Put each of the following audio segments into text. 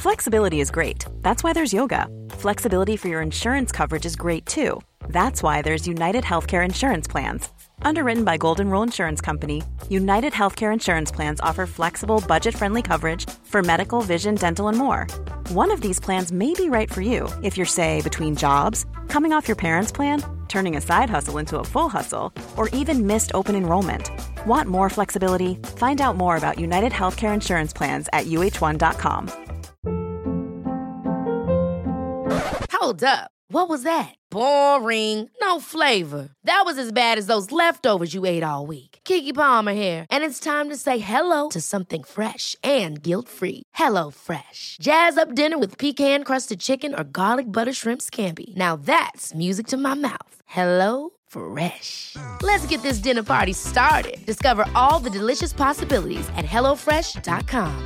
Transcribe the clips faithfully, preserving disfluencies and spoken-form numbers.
Flexibility is great. That's why there's yoga. Flexibility for your insurance coverage is great too. That's why there's United Healthcare Insurance Plans. Underwritten by Golden Rule Insurance Company, United Healthcare Insurance Plans offer flexible, budget-friendly coverage for medical, vision, dental, and more. One of these plans may be right for you if you're, say, between jobs, coming off your parents' plan, turning a side hustle into a full hustle, or even missed open enrollment. Want more flexibility? Find out more about United Healthcare Insurance Plans at U H one dot com. Hold up. What was that? Boring. No flavor. That was as bad as those leftovers you ate all week. Keke Palmer here. And it's time to say hello to something fresh and guilt-free. Hello Fresh. Jazz up dinner with pecan-crusted chicken or garlic butter shrimp scampi. Now that's music to my mouth. Hello Fresh. Let's get this dinner party started. Discover all the delicious possibilities at hello fresh dot com.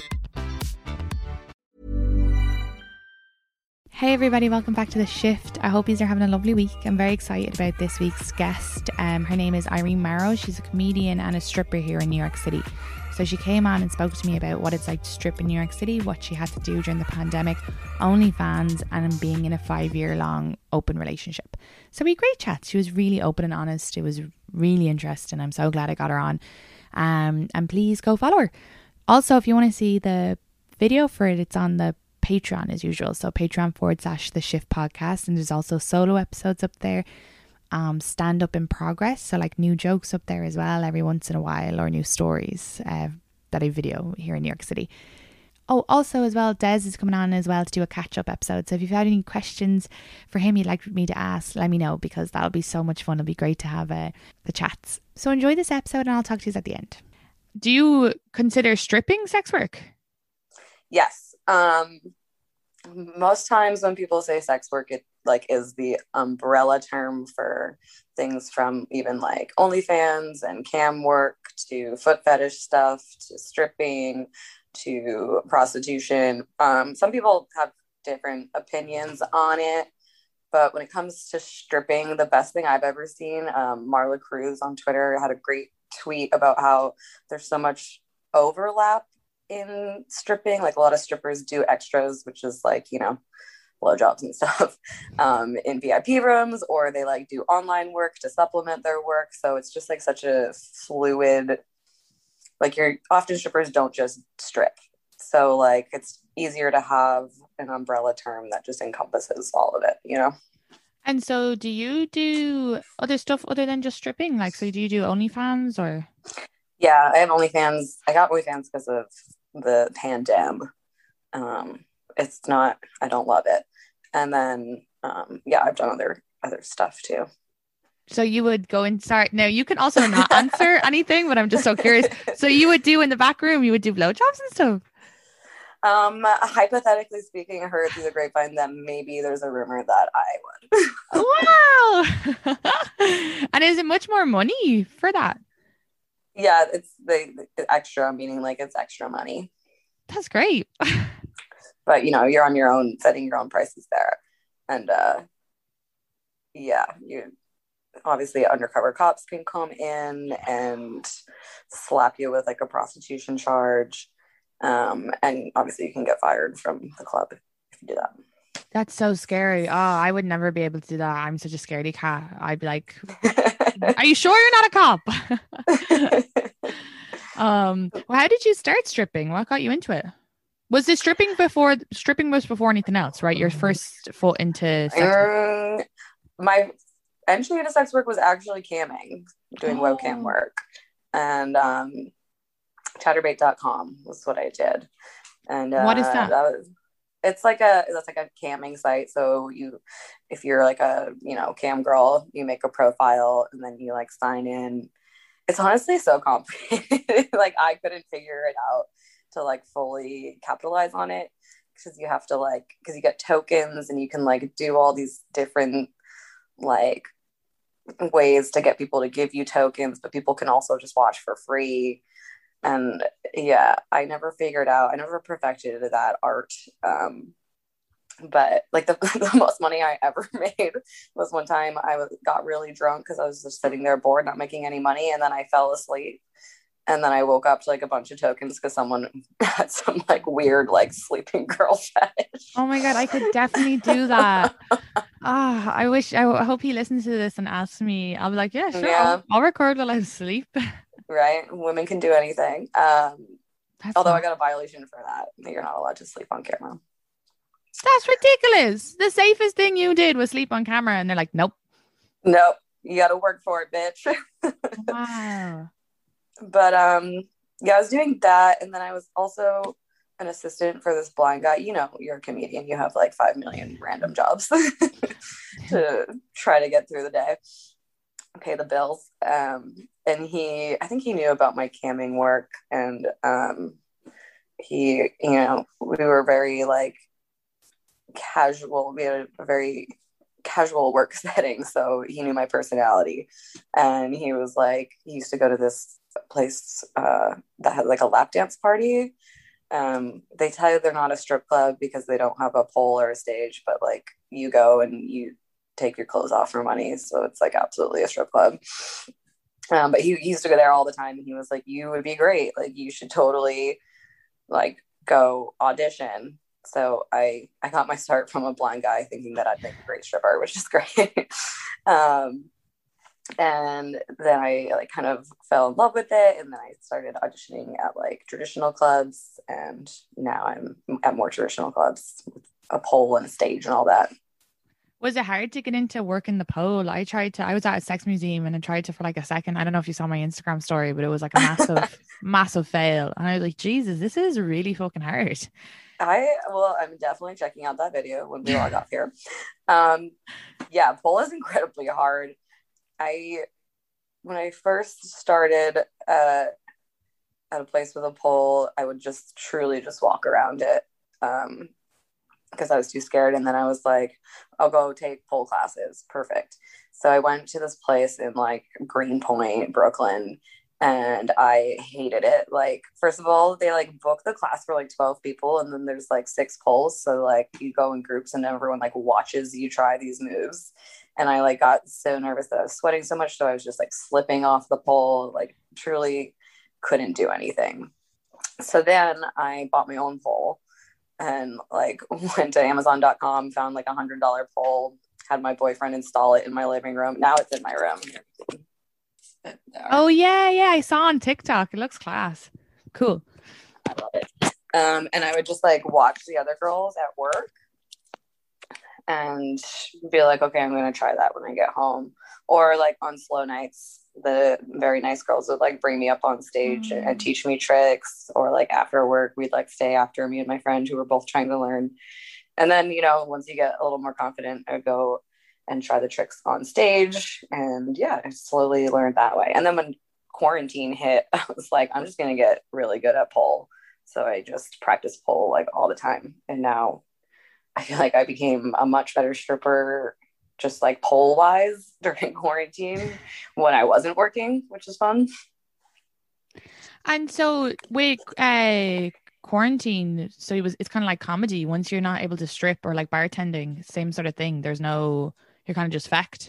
Hey everybody, welcome back to The Shift. I hope you are having a lovely week. I'm very excited about this week's guest. Um, her name is Irene Morrow. She's a comedian and a stripper here in New York City. So she came on and spoke to me about what it's like to strip in New York City, what she had to do during the pandemic, OnlyFans, and being in a five-year long open relationship. So we had great chats. She was really open and honest. It was really interesting. I'm so glad I got her on. Um, and please go follow her. Also, if you want to see the video for it, it's on the Patreon as usual. So Patreon forward slash The Shift Podcast. And there's also solo episodes up there. Um, stand up in progress. So like new jokes up there as well every once in a while, or new stories uh, that I video here in New York City. Oh, also as well, Des is coming on as well to do a catch up episode. So if you've had any questions for him you'd like me to ask, let me know, because that'll be so much fun. It'll be great to have uh, the chats. So enjoy this episode and I'll talk to you at the end. Do you consider stripping sex work? Yes. Um, most times when people say sex work, it like is the umbrella term for things from even like OnlyFans and cam work to foot fetish stuff to stripping to prostitution. Um, some people have different opinions on it, but when it comes to stripping, the best thing I've ever seen, um, Marla Cruz on Twitter had a great tweet about how there's so much overlap in stripping. Like a lot of strippers do extras, which is like, you know, blowjobs and stuff um, in V I P rooms, or they like do online work to supplement their work. So it's just like such a fluid, like you're often strippers don't just strip. So like it's easier to have an umbrella term that just encompasses all of it, you know? And so do you do other stuff other than just stripping? Like, so do you do OnlyFans or? Yeah, I have OnlyFans. I got OnlyFans because of the pandemic. Um, it's not, I don't love it. And then, um, yeah, I've done other, other stuff too. So you would go and start. Now you can also not answer anything, but I'm just so curious. So you would do in the back room, you would do blowjobs and stuff? Um, hypothetically speaking, I heard through the grapevine that maybe there's a rumor that I would. Wow. And is it much more money for that? Yeah, it's the, the extra, meaning like it's extra money. That's great. But you know, you're on your own, setting your own prices there. And uh, yeah, you obviously undercover cops can come in and slap you with like a prostitution charge. Um, and obviously you can get fired from the club if you do that. That's so scary. Oh, I would never be able to do that. I'm such a scaredy cat. I'd be like, are you sure you're not a cop? um, well, how did you start stripping? What got you into it? Was this stripping before, stripping was before anything else, right? Your first foot into sex work? Um, my entry into sex work was actually camming, doing oh. webcam work. And um, chatterbait dot com was what I did. And uh, what is that? that was, it's like a that's like a camming site. So you, if you're like a you know cam girl, you make a profile and then you like sign in. It's honestly so complicated. Like I couldn't figure it out to like fully capitalize on it, because you have to like because you get tokens and you can like do all these different like ways to get people to give you tokens, but people can also just watch for free. And yeah, I never figured out, I never perfected that art. Um, but like the, the most money I ever made was one time I was, got really drunk because I was just sitting there bored, not making any money. And then I fell asleep And then I woke up to like a bunch of tokens because someone had some like weird like sleeping girl fetish. Oh my God, I could definitely do that. Ah, I wish, I hope he listens to this and asks me. I'll be like, yeah, sure. Yeah. I'll, I'll record while I sleep. Right? Women can do anything. Um, That's although not- I got a violation for that. You're not allowed to sleep on camera. That's ridiculous. The safest thing you did was sleep on camera. And they're like, nope. Nope. You got to work for it, bitch. Wow. But um, yeah, I was doing that. And then I was also an assistant for this blind guy. You know, you're a comedian. You have like five million random jobs to try to get through the day, pay the bills. Um, and he, I think he knew about my camming work. And um, he, you know, we were very like casual. We had a very casual work setting. So he knew my personality. And he was like, he used to go to this place uh, that had like a lap dance party. Um, they tell you they're not a strip club because they don't have a pole or a stage, but like you go and you take your clothes off for money. So it's like absolutely a strip club. Um, but he, he used to go there all the time. And he was like, you would be great. Like you should totally like go audition. So I, I got my start from a blind guy thinking that I'd make a great stripper, which is great. um, and then I like kind of fell in love with it. And then I started auditioning at like traditional clubs. And now I'm at more traditional clubs with a pole and a stage and all that. Was it hard to get into work in the pole? I tried to, I was at a sex museum and I tried to for like a second. I don't know if you saw my Instagram story, but it was like a massive, massive fail. And I was like, Jesus, this is really fucking hard. I, well, I'm definitely checking out that video when we log off here. Um, yeah, pole is incredibly hard. I, when I first started uh, at a place with a pole, I would just truly just walk around it. Um, because I was too scared. And then I was like, I'll go take pole classes. Perfect. So I went to this place in like Greenpoint, Brooklyn, and I hated it. Like, first of all, they like book the class for like twelve people, and then there's like six poles. So like you go in groups and everyone like watches you try these moves. And I like got so nervous that I was sweating so much. So I was just like slipping off the pole, like truly couldn't do anything. So then I bought my own pole. And like went to amazon dot com, found like a hundred dollar pole, had my boyfriend install it in my living room. Now it's in my room. Oh yeah, yeah. I saw on TikTok. It looks class. Cool. I love it. Um, and I would just like watch the other girls at work and be like, okay, I'm gonna try that when I get home. Or like on slow nights, the very nice girls would like bring me up on stage mm. and teach me tricks. Or like after work, we'd like stay after, me and my friend who were both trying to learn. And then, you know, once you get a little more confident, I'd go and try the tricks on stage. And yeah, I slowly learned that way. And then when quarantine hit, I was like, I'm just gonna get really good at pole. So I just practice pole like all the time. And now I feel like I became a much better stripper just like pole wise during quarantine when I wasn't working, which is fun. And so with uh quarantine, so it was it's kind of like comedy. Once you're not able to strip or like bartending, same sort of thing. There's no, you're kind of just fecked.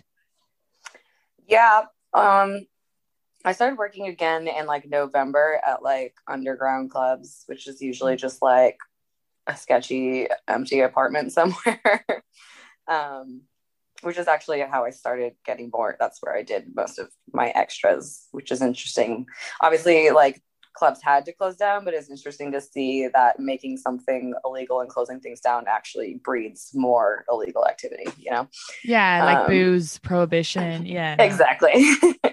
Yeah. Um I started working again in like November at like underground clubs, which is usually just like a sketchy empty apartment somewhere. um which is actually how I started getting more. That's where I did most of my extras, which is interesting. Obviously, like clubs had to close down, but it's interesting to see that making something illegal and closing things down actually breeds more illegal activity, you know? Yeah, like um, booze, prohibition. Yeah. No. Exactly.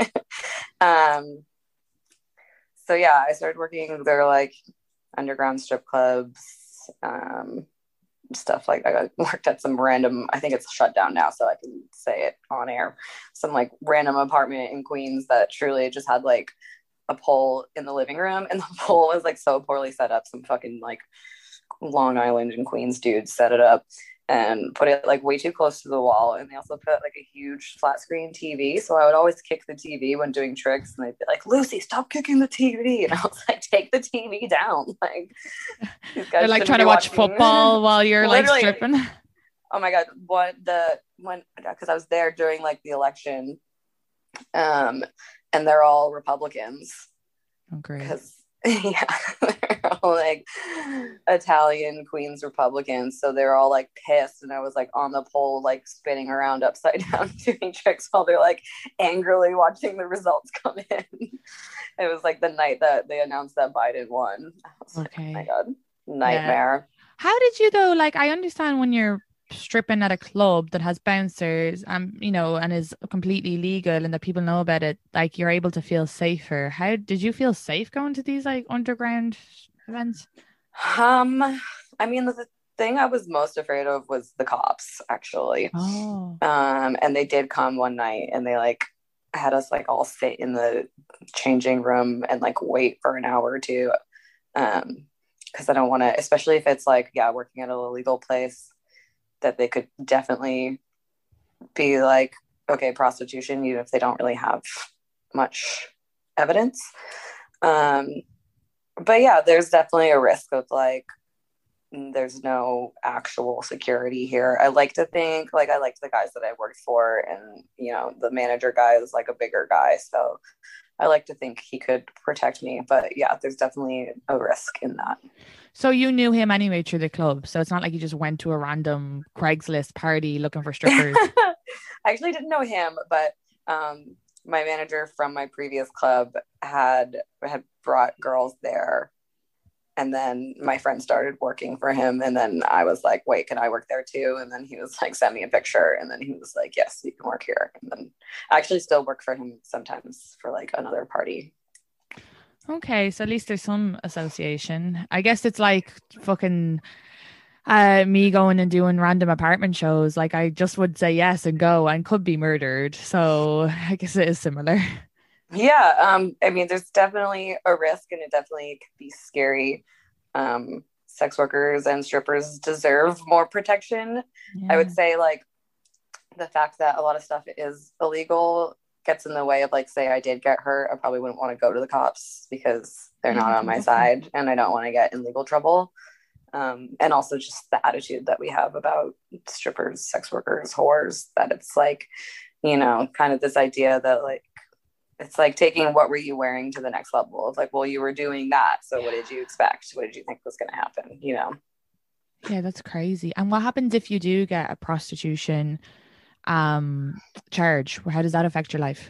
um, so yeah, I started working, they're like underground strip clubs, um, stuff like that. I worked at some random, I think it's shut down now, so I can say it on air, some like random apartment in Queens that truly just had like a pole in the living room, and the pole was like so poorly set up. Some fucking like Long Island and Queens dudes set it up and put it like way too close to the wall, and they also put like a huge flat screen T V, so I would always kick the T V when doing tricks, and they'd be like, Lucy, stop kicking the T V, and I was like, take the T V down. Like these guys they're like trying to watch watching football while you're like stripping. Oh my god, what the when because I was there during like the election, um and they're all Republicans, Oh, great. Because yeah, they're all like Italian Queens Republicans, so they're all like pissed, and I was like on the pole, like spinning around upside down, doing tricks while they're like angrily watching the results come in. It was like the night that they announced that Biden won. I was Okay. like, oh my god, nightmare. Yeah. How did you though? Like, I understand when you're stripping at a club that has bouncers, um, you know, and is completely legal, and that people know about it, like you're able to feel safer. How did you feel safe going to these like underground events? Um, I mean, the, the thing I was most afraid of was the cops, actually. Oh. Um, and they did come one night, and they like had us like all sit in the changing room and like wait for an hour or two. Um, because I don't want to, especially if it's like, yeah, working at a illegal place, that they could definitely be like, okay, prostitution, even if they don't really have much evidence. Um, but yeah, there's definitely a risk of like, there's no actual security here. I like to think, like, I liked the guys that I worked for, and, you know, the manager guy is like a bigger guy. So I like to think he could protect me. But yeah, there's definitely a risk in that. So you knew him anyway through the club. So it's not like you just went to a random Craigslist party looking for strippers. I actually didn't know him, but um, my manager from my previous club had had brought girls there. And then my friend started working for him. And then I was like, wait, can I work there too? And then he was like, send me a picture. And then he was like, yes, you can work here. And then I actually still work for him sometimes for like another party. Okay, so at least there's some association. I guess it's like fucking uh, me going and doing random apartment shows. Like I just would say yes and go and could be murdered. So I guess it is similar. Yeah, um, I mean, there's definitely a risk, and it definitely could be scary. Um, sex workers and strippers deserve more protection. Yeah. I would say like the fact that a lot of stuff is illegal gets in the way of like, say I did get hurt, I probably wouldn't want to go to the cops because they're Yeah, not on my exactly. side, and I don't want to get in legal trouble. Um, and also just the attitude that we have about strippers, sex workers, whores, that it's like, you know, kind of this idea that like, it's like taking what were you wearing to the next level of like, well, you were doing that, so what did you expect? What did you think was going to happen? You know? Yeah, that's crazy. And what happens if you do get a prostitution um charge? How does that affect your life?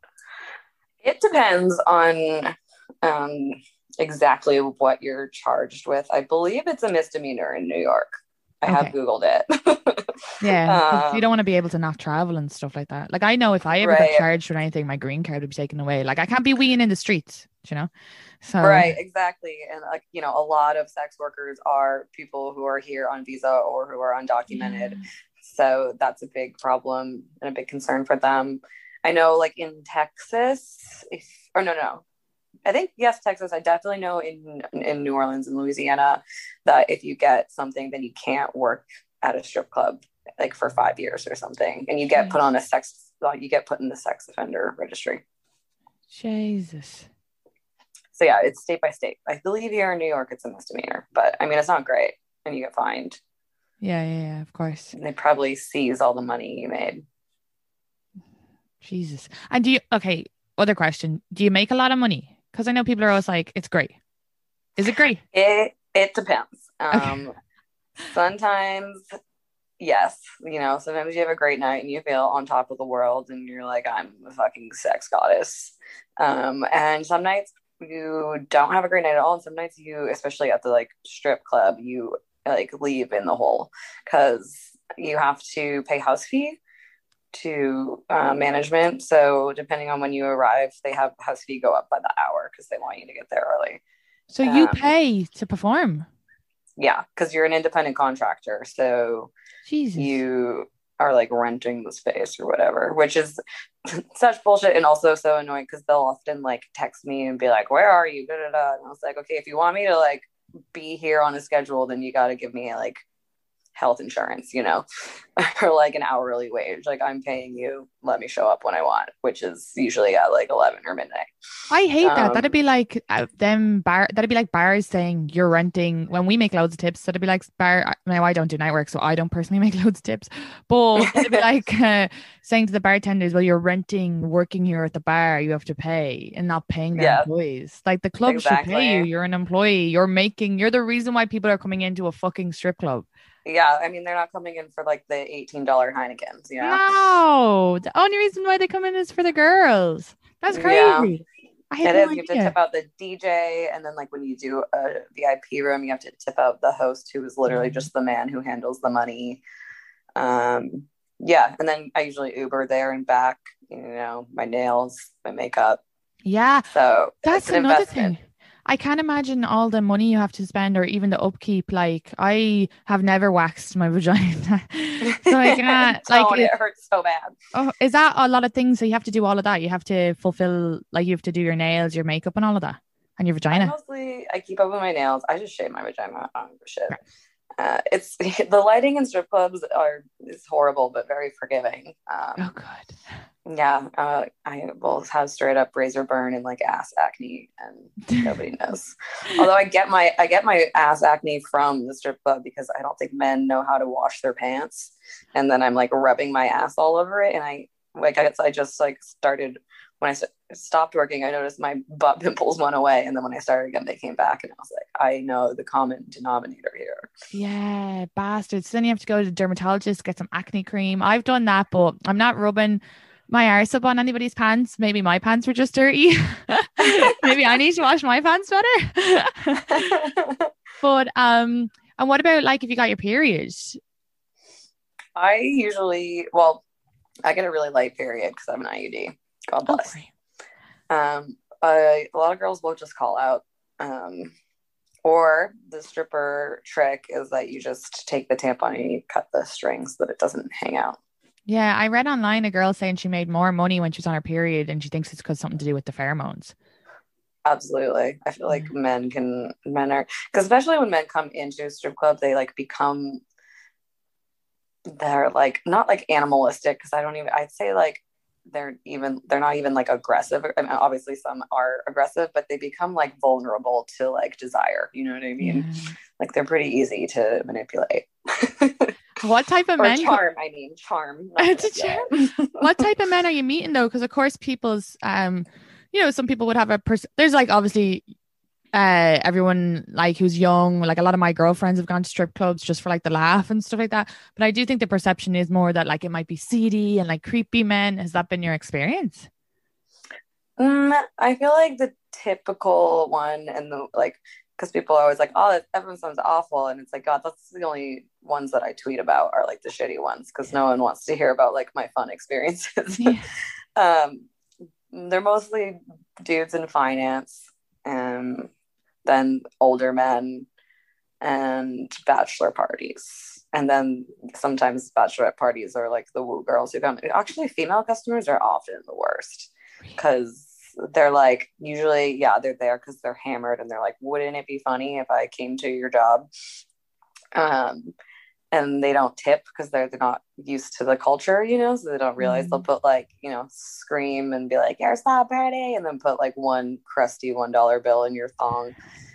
It depends on um, exactly what you're charged with. I believe it's a misdemeanor in New York. I Okay. have Googled it. Yeah, 'cause you Um, don't want to be able to not travel and stuff like that. Like I know if I ever Right. got charged with anything, my green card would be taken away. Like I can't be weeing in the streets, you know? So Right, exactly. And like, you know, a lot of sex workers are people who are here on visa or who are undocumented. Yeah. So that's a big problem and a big concern for them. I know like in Texas, if, or no, no, I think, yes, Texas. I definitely know in in New Orleans and Louisiana that if you get something, then you can't work at a strip club like for five years or something. And you get put on a sex, you get put in the sex offender registry. Jesus. So yeah, it's state by state. I believe here in New York, it's a misdemeanor, but I mean, it's not great, and you get fined. Yeah, yeah, yeah, of course. And they probably seize all the money you made. Jesus. And do you, okay, other question. Do you make a lot of money? Because I know people are always like, it's great. Is it great? It it depends. Okay. Um, sometimes, yes, you know, sometimes you have a great night and you feel on top of the world, and you're like, I'm a fucking sex goddess. Um, and some nights you don't have a great night at all, and some nights you, especially at the like strip club, you like leave in the hole because you have to pay house fee to uh, management. So depending on when you arrive, they have house fee go up by the hour because they want you to get there early. So you Um, pay to perform? Yeah, because you're an independent contractor, so Jesus. you are like renting the space or whatever, which is such bullshit, and also so annoying because they'll often like text me and be like, where are you, da, da, da. And I was like, okay, if you want me to like be here on a schedule, then you got to give me like health insurance, you know, or like an hourly wage. Like, I'm paying you, let me show up when I want, which is usually at like eleven or midnight. I hate that. Um, That'd be like uh, them bar. That'd be like bars saying you're renting when we make loads of tips. So it'd be like bar. Now I don't do night work, so I don't personally make loads of tips. But it'd be like uh, saying to the bartenders, "Well, you're renting, working here at the bar. You have to pay, and not paying their Yeah. employees. Like the club should Exactly. pay you. You're an employee. You're making. You're the reason why people are coming into a fucking strip club. Yeah, I mean, they're not coming in for like the eighteen dollar Heinekens, you know? No, the only reason why they come in is for the girls. That's crazy. I had It no is. You have to idea. tip out the D J, and then like when you do a V I P room, you have to tip out the host, who is literally just the man who handles the money. Um, yeah, and then I usually Uber there and back. You know, my nails, my makeup. Yeah, So that's it's an another investment. thing. I can't imagine all the money you have to spend or even the upkeep. Like, I have never waxed my vagina. So I can't, like, Don't, it, it hurts so bad. oh, is that a lot of things? So you have to do all of that. You have to fulfill, like, you have to do your nails, your makeup, and all of that, and your I vagina. mostly I keep up with my nails. I just shave my vagina. I don't give a shit. Uh, it's the lighting in strip clubs are is horrible, but very forgiving. Um, Oh, God. yeah, uh, I will have straight up razor burn and like ass acne, and nobody knows. Although I get my I get my ass acne from the strip club because I don't think men know how to wash their pants, and then I'm like rubbing my ass all over it, and I like I guess I just like started when I st- stopped working. I noticed my butt pimples went away, and then when I started again, they came back, and I was like, I know the common denominator here. Yeah, bastards. Then you have to go to the dermatologist, get some acne cream. I've done that, but I'm not rubbing my arse up on anybody's pants. Maybe my pants were just dirty. Maybe I need to wash my pants better. But um, and what about like if you got your period? I usually, well, I get a really light period because I'm an I U D. God Oh, bless. great. Um, I, a lot of girls will just call out. Um, or the stripper trick is that you just take the tampon and you cut the strings so that it doesn't hang out. Yeah, I read online a girl saying she made more money when she was on her period, and she thinks it's because something to do with the pheromones. Absolutely. I feel like men can, men are, because especially when men come into a strip club, they like become, they're like, not like animalistic, because I don't even, I'd say like, they're even, they're not even like aggressive. I mean, obviously some are aggressive, but they become like vulnerable to like desire. You know what I mean? Yeah. Like they're pretty easy to manipulate. What type of or men? charm, I mean, charm. not It's a manipulate. What type of men are you meeting though? Because of course, people's um, you know, some people would have a person. There's like obviously, uh, everyone like who's young. Like a lot of my girlfriends have gone to strip clubs just for like the laugh and stuff like that. But I do think the perception is more that like it might be seedy and like creepy men. Has that been your experience? Mm, I feel like the typical one and the like, because people are always like, oh, everyone sounds awful. And it's like, God, that's the only ones that I tweet about are like the shitty ones because no one wants to hear about like my fun experiences. Yeah. um, they're mostly dudes in finance and then older men and bachelor parties. And then sometimes bachelorette parties are like the woo girls who come. Actually, female customers are often the worst because they're like, usually, yeah, they're there because they're hammered and they're like, wouldn't it be funny if I came to your job? Um, and they don't tip because they're, they're not used to the culture, you know, so they don't realize Mm. they'll put like, you know, scream and be like, you're stop party, and then put like one crusty one dollar bill in your thong.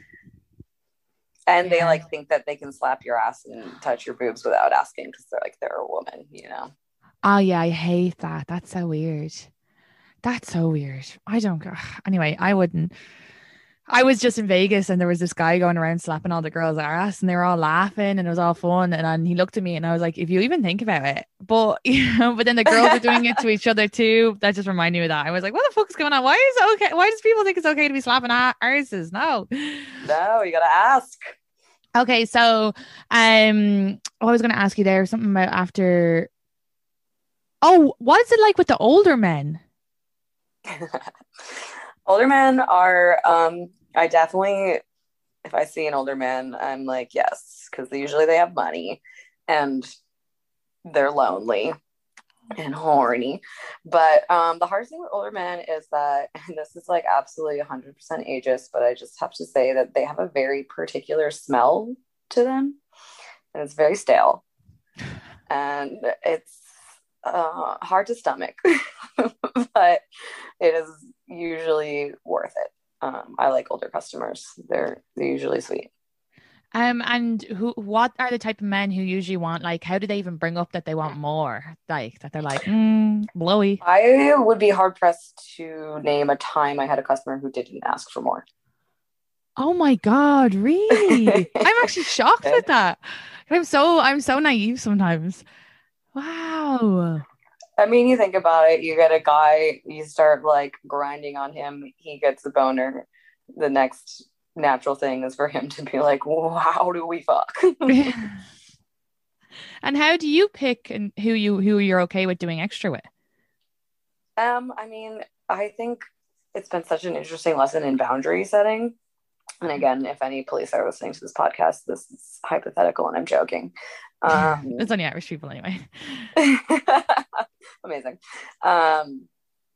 And they Yeah. like think that they can slap your ass and touch your boobs without asking because they're like, they're a woman, you know? Oh yeah, I hate that. That's so weird. That's so weird. I don't go. Anyway, I wouldn't. I was just in Vegas and there was this guy going around slapping all the girls' ass and they were all laughing and it was all fun. And then he looked at me and I was like, if you even think about it, but you know, but then the girls are doing it to each other too. That just reminded me of that. I was like, what the fuck is going on? Why is it okay? Why does people think it's okay to be slapping a- arses? No. No, you gotta ask. Okay, so um, oh, I was going to ask you there something about after. Oh, what's it like with the older men? Older men are, um, I definitely, if I see an older man, I'm like, yes, because usually they have money and they're lonely and horny. But um, the hardest thing with older men is that, and this is like absolutely one hundred percent ageist, but I just have to say that they have a very particular smell to them and it's very stale. and it's uh, hard to stomach, but it is usually worth it. Um, I like older customers. They're they're usually sweet. Um, and who, what are the type of men who usually want, like, how do they even bring up that they want more? Like, that they're like, mm, blowy. I would be hard pressed to name a time I had a customer who didn't ask for more. Oh my God, really? I'm actually shocked with that. I'm so, I'm so naive sometimes. Wow. I mean, you think about it, you get a guy, you start like grinding on him, he gets a boner. The next natural thing is for him to be like, well, how do we fuck? And how do you pick and who you who you're okay with doing extra with? Um, I mean, I think it's been such an interesting lesson in boundary setting. And again, if any police are listening to this podcast, this is hypothetical and I'm joking. Um, it's only Irish people anyway. Amazing. Um,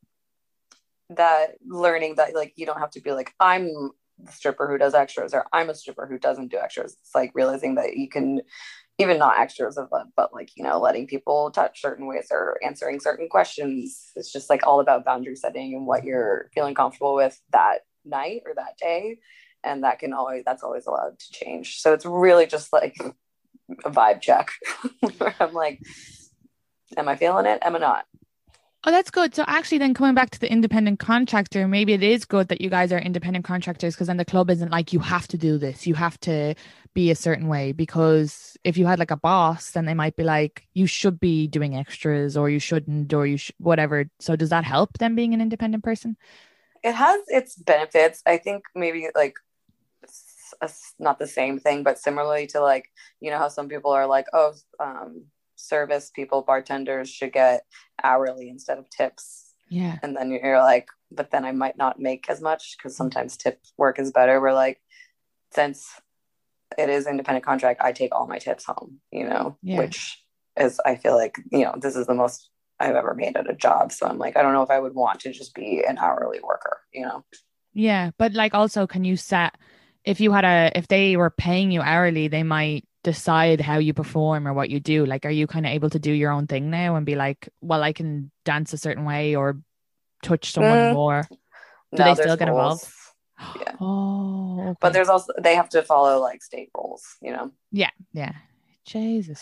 that learning that like you don't have to be like, I'm the stripper who does extras, or I'm a stripper who doesn't do extras. It's like realizing that you can, even not extras of them, but like, you know, letting people touch certain ways or answering certain questions. It's just like all about boundary setting and what you're feeling comfortable with that night or that day. And that can always, that's always allowed to change. So it's really just like a vibe check where I'm like, am I feeling it? Am I not? Oh, that's good. So actually then coming back to the independent contractor, maybe it is good that you guys are independent contractors, because then the club isn't like, you have to do this, you have to be a certain way. Because if you had like a boss, then they might be like, you should be doing extras, or you shouldn't, or you should, whatever. So does that help them being an independent person? It has its benefits. I think maybe like it's not the same thing, but similarly to like, you know, how some people are like, oh, um, service people, bartenders should get hourly instead of tips. Yeah. And then you're like, but then I might not make as much, because sometimes tip work is better. We're like, since it is independent contract, I take all my tips home, you know, yeah. Which is, I feel like, you know, this is the most I've ever made at a job. So I'm like, I don't know if I would want to just be an hourly worker, you know? Yeah. But like, also, can you set, if you had a, if they were paying you hourly, they might decide how you perform or what you do. Like, are you kind of able to do your own thing now and be like, well, I can dance a certain way or touch someone mm. more? Do no, they still get rules. involved? Yeah. Oh, okay. But there's also, they have to follow like state rules, you know? Yeah. Yeah. Jesus.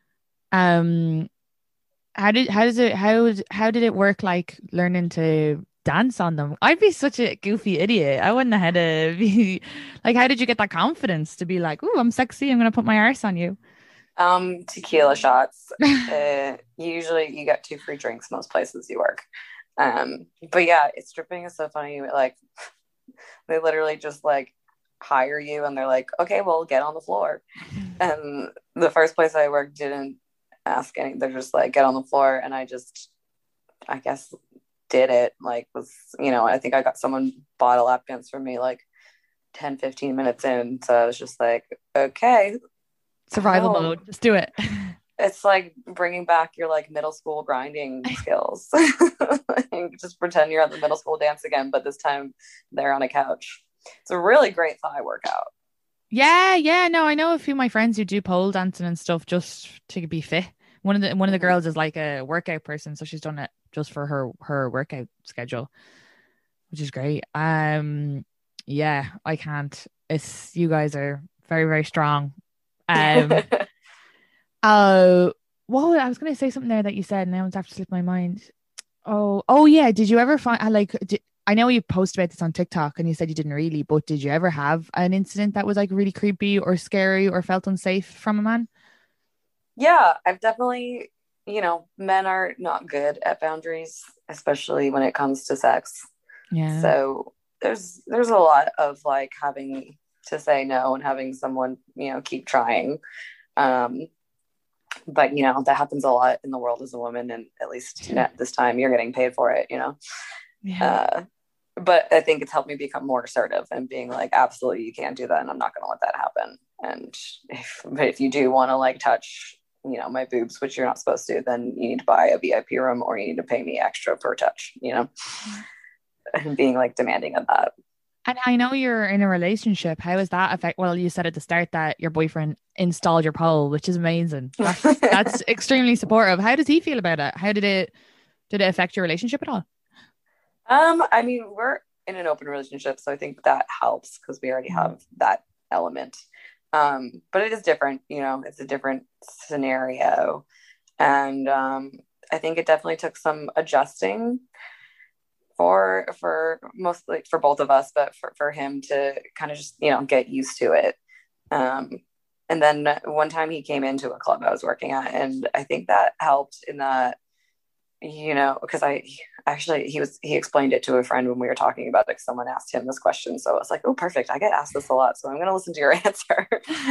Um, how did, how does it, how, how did it work? Like learning to dance on them? I'd be such a goofy idiot. I wouldn't know how to be like, how did you get that confidence to be like, oh, I'm sexy, I'm gonna put my arse on you? Um tequila shots. uh, usually you get two free drinks most places you work. Um but yeah, it's stripping is so funny. Like they literally just like hire you and they're like, okay, well, get on the floor. And the first place I worked didn't ask any, they're just like, get on the floor. And I just, I guess did it, like was, you know, I think I got someone bought a lap dance for me like ten, fifteen minutes in. So I was just like, okay. Survival oh. mode, just do it. It's like bringing back your like middle school grinding skills. Just pretend you're at the middle school dance again, but this time they're on a couch. It's a really great thigh workout. Yeah, yeah. No, I know a few of my friends who do pole dancing and stuff just to be fit. One of the one of the girls is like a workout person, so she's done it just for her her workout schedule, which is great. Um, yeah, I can't. It's, you guys are very very strong. Um, oh, what I was going to say something there that you said, and now it's after slipped my mind. Oh, oh yeah. Did you ever find like? Did, I know you posted about this on TikTok, and you said you didn't really, but did you ever have an incident that was like really creepy or scary or felt unsafe from a man? Yeah, I've definitely, you know, men are not good at boundaries, especially when it comes to sex. Yeah. So there's there's a lot of like having to say no and having someone, you know, keep trying. Um, but, you know, that happens a lot in the world as a woman, and at least at this time you're getting paid for it, you know. Yeah. Uh, but I think it's helped me become more assertive and being like, absolutely, you can't do that, and I'm not going to let that happen. And if, but if you do want to like touch, you know, my boobs, which you're not supposed to, then you need to buy a V I P room, or you need to pay me extra per touch, you know, and being like demanding of that. And I know you're in a relationship. How is that affect? Well, you said at the start that your boyfriend installed your pole, which is amazing. That's that's extremely supportive. How does he feel about it? How did it did it affect your relationship at all? Um, I mean, we're in an open relationship, so I think that helps because we already Mm. have that element. Um, but it is different, you know, it's a different scenario. And um, I think it definitely took some adjusting for for mostly for both of us, but for, for him to kind of just, you know, get used to it. Um, and then one time he came into a club I was working at, and I think that helped in that, you know, because I actually he was he explained it to a friend when we were talking about it. Someone asked him this question, so I was like, oh, perfect, I get asked this a lot, so I'm going to listen to your answer.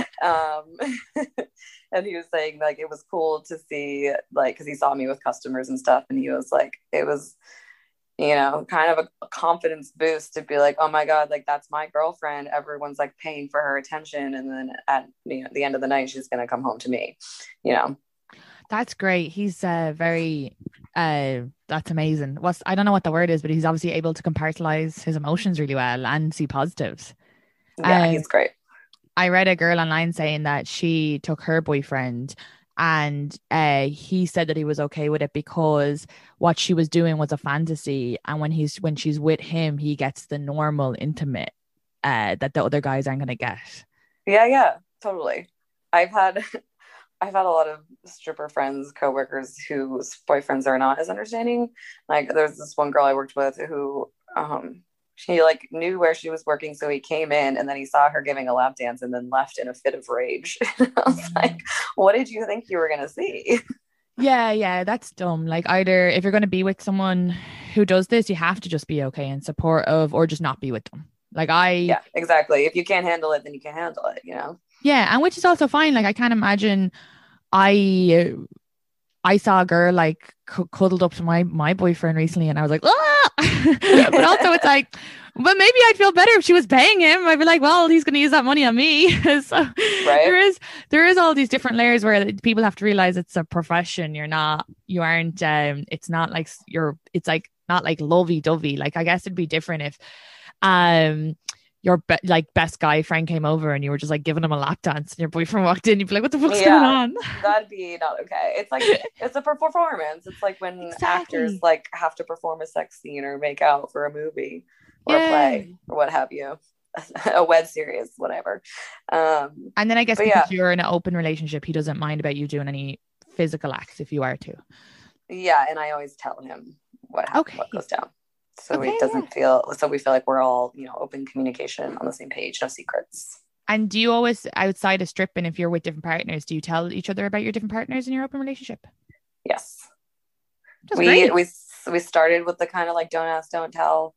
um and he was saying like it was cool to see, like, because he saw me with customers and stuff, and he was like, it was, you know, kind of a, a confidence boost to be like, oh my god, like that's my girlfriend, everyone's like paying for her attention, and then at, you know, the end of the night she's going to come home to me, you know. That's great. He's uh, very, uh, that's amazing. What's, I don't know what the word is, but he's obviously able to compartmentalize his emotions really well and see positives. Yeah, Uh, he's great. I read a girl online saying that she took her boyfriend and uh, he said that he was okay with it because what she was doing was a fantasy. And when he's, when she's with him, he gets the normal intimate uh, that the other guys aren't going to get. Yeah, yeah, totally. I've had I've had a lot of stripper friends, coworkers whose boyfriends are not as understanding. Like there's this one girl I worked with who um she like knew where she was working, so he came in and then he saw her giving a lap dance and then left in a fit of rage. I was like, what did you think you were gonna see? Yeah, yeah, that's dumb. Like either if you're going to be with someone who does this, you have to just be okay and supportive or just not be with them. Like I, Yeah, exactly. If you can't handle it, then you can't handle it, you know? yeah, and which is also fine. Like I can't imagine I I saw a girl like cu- cuddled up to my my boyfriend recently, and I was like, ah! But also it's like, but maybe I'd feel better if she was paying him. I'd be like, well, he's going to use that money on me. So Right? there is there is all these different layers where people have to realize it's a profession. You're not, you aren't. Um, it's not like you're. It's like not like lovey dovey. Like I guess it'd be different if, um. your be- like best guy friend came over and you were just like giving him a lap dance and your boyfriend walked in, you'd be like, what the fuck's Yeah, going on? that'd be not okay. It's like it's a performance. It's like when Exactly. actors like have to perform a sex scene or make out for a movie or Yeah. a play or what have you, a web series, whatever. Um, And then I guess but because yeah, you're in an open relationship, he doesn't mind about you doing any physical acts if you are to. yeah, and I always tell him what happens, Okay. what goes down, so Okay, it doesn't feel so we feel like we're all, you know, open communication on the same page, no secrets. And do you always, outside of stripping, if you're with different partners, do you tell each other about your different partners in your open relationship? Yes, That's we great. we we started with the kind of like don't ask, don't tell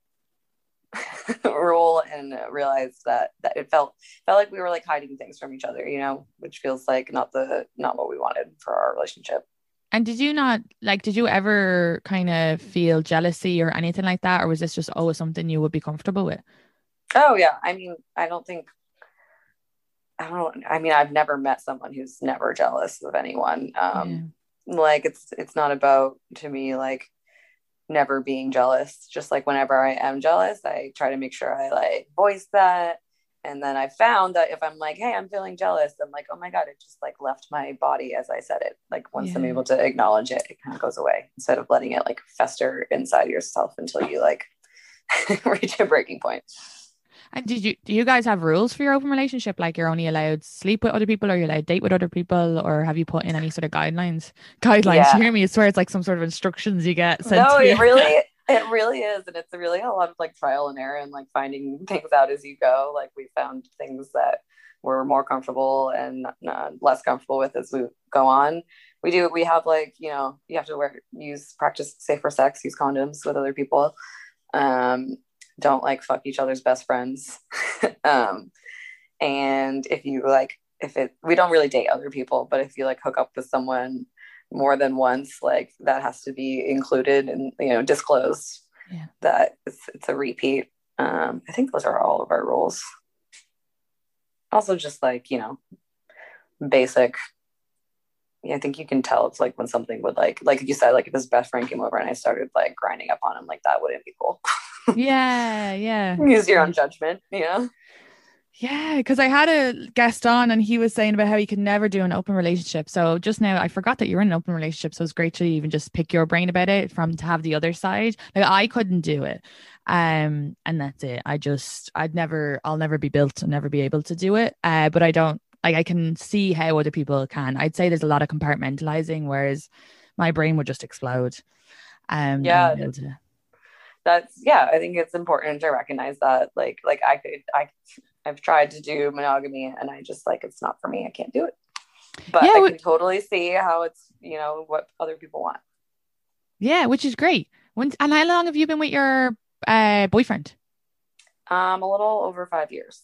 rule, and realized that that it felt felt like we were like hiding things from each other, you know, which feels like not the not what we wanted for our relationship. And did you not, like, did you ever kind of feel jealousy or anything like that? Or was this just always something you would be comfortable with? Oh yeah, I mean, I don't think I don't I mean, I've never met someone who's never jealous of anyone. Um like it's it's not about, to me, like never being jealous. Just like whenever I am jealous, I try to make sure I like voice that. And then I found that if I'm like, hey, I'm feeling jealous, I'm like, oh my God, it just like left my body as I said it. Like once Yeah. I'm able to acknowledge it, it kind of goes away instead of letting it like fester inside yourself until you like reach a breaking point. And did you, do you guys have rules for your open relationship? Like you're only allowed sleep with other people or you're allowed date with other people, or have you put in any sort of guidelines? Guidelines, Yeah. you hear me? I swear it's like some sort of instructions you get sent No, to you. it really, it really is. And it's really a lot of like trial and error and like finding things out as you go. Like we found things that we're more comfortable and uh, less comfortable with as we go on. We do, we have like, you know, you have to wear, use, practice safer sex, use condoms with other people. Um, don't like fuck each other's best friends. um, and if you like, if it, we don't really date other people, but if you like hook up with someone more than once, like that has to be included and, you know, disclosed. Yeah. That it's, it's a repeat. Um, I think those are all of our rules. Also just like, you know, basic. Yeah, I think you can tell it's like when something would like, like you said, like if his best friend came over and I started like grinding up on him, like that wouldn't be cool. Yeah, yeah. Use your own judgment, you know? Yeah, because I had a guest on and he was saying about how he could never do an open relationship. So just now I forgot that you're in an open relationship. So it's great to even just pick your brain about it from to have the other side. Like I couldn't do it. Um, and that's it. I just I'd never I'll never be built to never be able to do it. Uh, but I don't like I can see how other people can. I'd say there's a lot of compartmentalizing, whereas my brain would just explode. Um Yeah. to... That's yeah, I think it's important to recognize that. Like like I could I I've tried to do monogamy and I just like it's not for me. I can't do it. But yeah, I we... can totally see how it's, you know, what other people want. Yeah, which is great. When and how long have you been with your uh boyfriend? Um, a little over five years.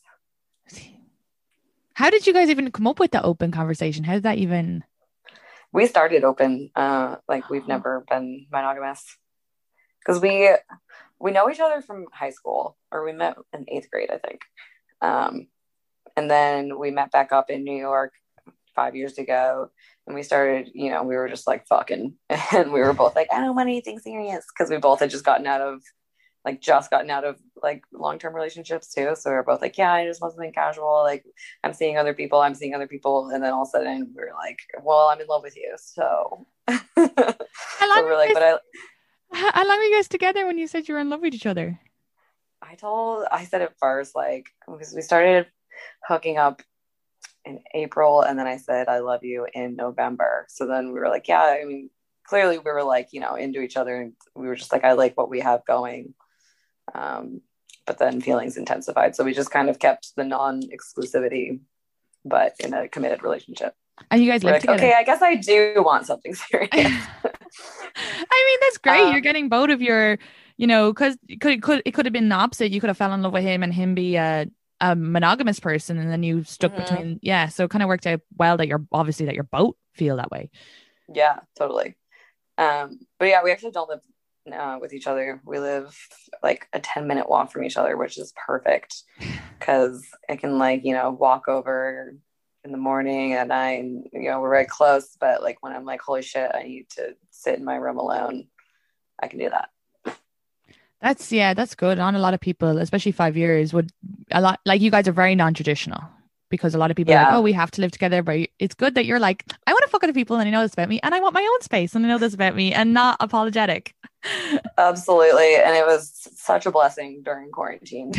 How did you guys even come up with the open conversation? How did that even? We started open. Uh, like we've never been monogamous because we we know each other from high school, or we met in eighth grade, I think. Um, and then we met back up in New York five years ago, and we started. You know, we were just like fucking, and we were both like, I don't want anything serious because we both had just gotten out of. like just gotten out of like long-term relationships too. So we were both like, yeah, I just want something casual. Like I'm seeing other people, I'm seeing other people. And then all of a sudden we were like, well, I'm in love with you. So, so we're like, guys, but I, how long were you guys together when you said you were in love with each other? I told, I said it first, like, because we started hooking up in April. And then I said, I love you in November. So then we were like, yeah, I mean, clearly we were like, you know, into each other. And we were just like, I like what we have going. Um, but then feelings intensified. So we just kind of kept the non-exclusivity, but in a committed relationship. And you guys live like, together? Okay, I guess I do want something serious. I mean, that's great. Um, You're getting both of your, you know, because it could, could, it could have been the opposite. You could have fell in love with him and him be a, a monogamous person, and then you stuck mm-hmm. between. Yeah, so it kind of worked out well that you're obviously that you're both feel that way. Yeah, totally. Um, but yeah, we actually don't live Uh, with each other. We live like a ten minute walk from each other, which is perfect because I can like, you know, walk over in the morning and I, you know, we're very close, but like when I'm like, holy shit, I need to sit in my room alone, I can do that. That's, yeah, that's good. On a lot of people, especially five years would a lot, like you guys are very non-traditional because a lot of people yeah. are like, oh, we have to live together. But it's good that you're like, I want to fuck other people and I know this about me and I want my own space and I know this about me and not apologetic. Absolutely. And it was such a blessing during quarantine.